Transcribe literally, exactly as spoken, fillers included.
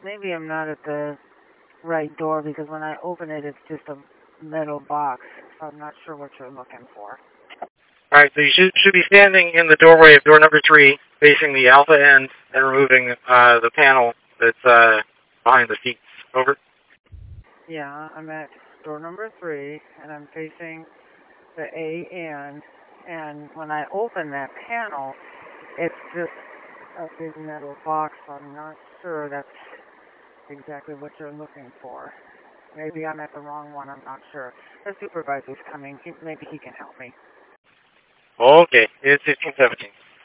maybe I'm not at the right door because when I open it, it's just a metal box. So I'm not sure what you're looking for. All right, so you should, should be standing in the doorway of door number three, facing the alpha end, and removing uh, the panel that's uh, behind the seats. Over. Yeah, I'm at door number three, and I'm facing the A end. And when I open that panel, it's just a big metal box. So I'm not sure that's exactly what you're looking for. Maybe I'm at the wrong one. I'm not sure. The supervisor's coming. He, maybe he can help me. Okay, it's fifteen seventeen.